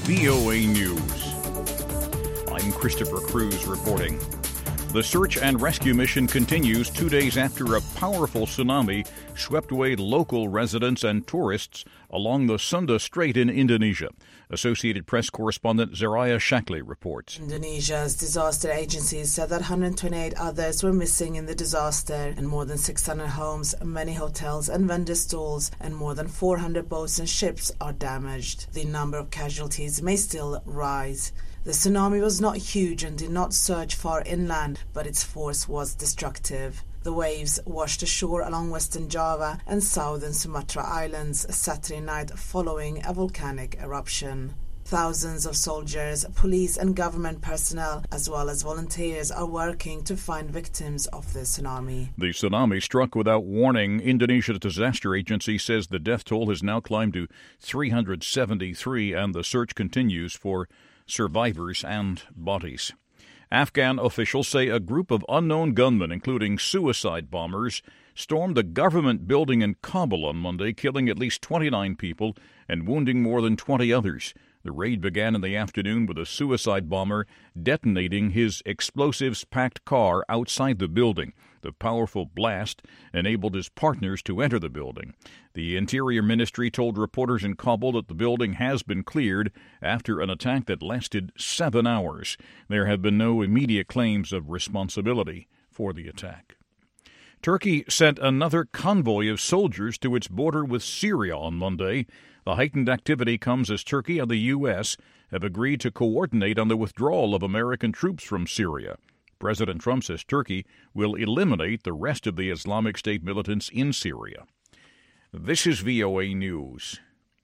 VOA News. I'm Christopher Cruz reporting. The search and rescue mission continues 2 days after a powerful tsunami swept away local residents and tourists along the Sunda Strait in Indonesia. Associated Press correspondent Zariah Shackley reports. Indonesia's disaster agencies said that 128 others were missing in the disaster, and more than 600 homes, many hotels and vendor stalls, and more than 400 boats and ships are damaged. The number of casualties may still rise. The tsunami was not huge and did not surge far inland, but its force was destructive. The waves washed ashore along western Java and southern Sumatra Islands Saturday night following a volcanic eruption. Thousands of soldiers, police and government personnel, as well as volunteers, are working to find victims of the tsunami. The tsunami struck without warning. Indonesia's disaster agency says the death toll has now climbed to 373, and the search continues for survivors and bodies. Afghan officials say a group of unknown gunmen, including suicide bombers, stormed a government building in Kabul on Monday, killing at least 29 people and wounding more than 20 others. The raid began in the afternoon with a suicide bomber detonating his explosives-packed car outside the building. The powerful blast enabled his partners to enter the building. The Interior Ministry told reporters in Kabul that the building has been cleared after an attack that lasted 7 hours. There have been no immediate claims of responsibility for the attack. Turkey sent another convoy of soldiers to its border with Syria on Monday. The heightened activity comes as Turkey and the U.S. have agreed to coordinate on the withdrawal of American troops from Syria. President Trump says Turkey will eliminate the rest of the Islamic State militants in Syria. This is VOA News.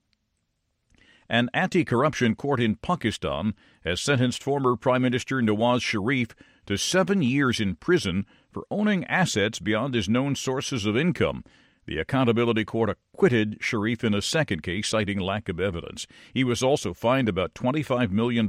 An anti-corruption court in Pakistan has sentenced former Prime Minister Nawaz Sharif to 7 years in prison for owning assets beyond his known sources of income. The Accountability Court acquitted Sharif in a second case, citing lack of evidence. He was also fined about $25 million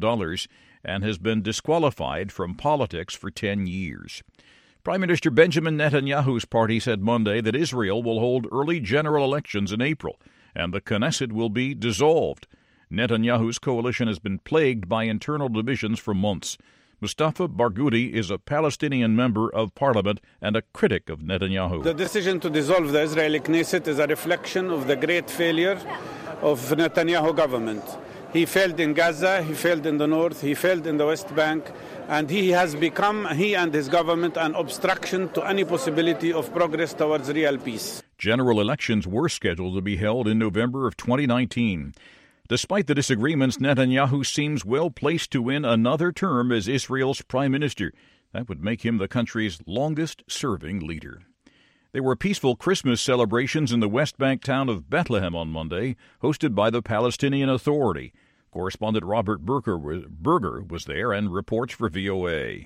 and has been disqualified from politics for 10 years. Prime Minister Benjamin Netanyahu's party said Monday that Israel will hold early general elections in April, and the Knesset will be dissolved. Netanyahu's coalition has been plagued by internal divisions for months. Mustafa Barghouti is a Palestinian member of parliament and a critic of Netanyahu. The decision to dissolve the Israeli Knesset is a reflection of the great failure of Netanyahu government. He failed in Gaza, he failed in the north, he failed in the West Bank, and he and his government, an obstruction to any possibility of progress towards real peace. General elections were scheduled to be held in November of 2019. Despite the disagreements, Netanyahu seems well placed to win another term as Israel's prime minister. That would make him the country's longest-serving leader. There were peaceful Christmas celebrations in the West Bank town of Bethlehem on Monday, hosted by the Palestinian Authority. Correspondent Robert Berger was there and reports for VOA.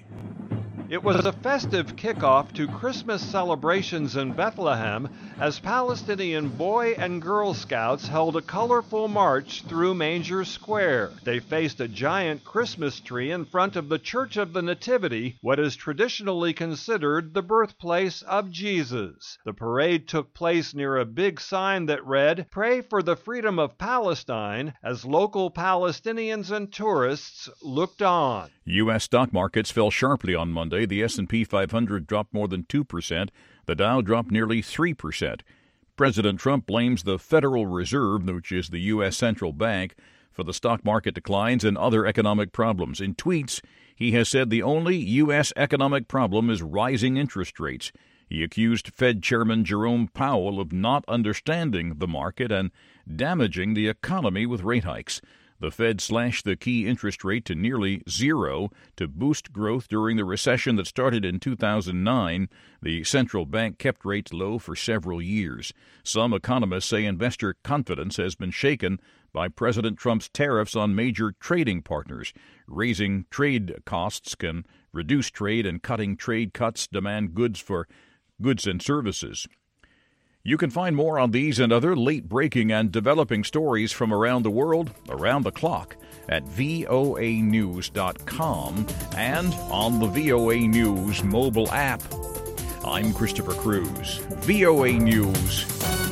It was a festive kickoff to Christmas celebrations in Bethlehem as Palestinian Boy and Girl Scouts held a colorful march through Manger Square. They faced a giant Christmas tree in front of the Church of the Nativity, what is traditionally considered the birthplace of Jesus. The parade took place near a big sign that read, "Pray for the freedom of Palestine," as local Palestinians and tourists looked on. U.S. stock markets fell sharply on Monday. The S&P 500 dropped more than 2%. The Dow dropped nearly 3%. President Trump blames the Federal Reserve, which is the U.S. central bank, for the stock market declines and other economic problems. In tweets, he has said the only U.S. economic problem is rising interest rates. He accused Fed Chairman Jerome Powell of not understanding the market and damaging the economy with rate hikes. The Fed slashed the key interest rate to nearly zero to boost growth during the recession that started in 2009. The central bank kept rates low for several years. Some economists say investor confidence has been shaken by President Trump's tariffs on major trading partners. Raising trade costs can reduce trade, and cutting trade cuts demand goods and services. You can find more on these and other late-breaking and developing stories from around the world, around the clock, at voanews.com and on the VOA News mobile app. I'm Christopher Cruz, VOA News.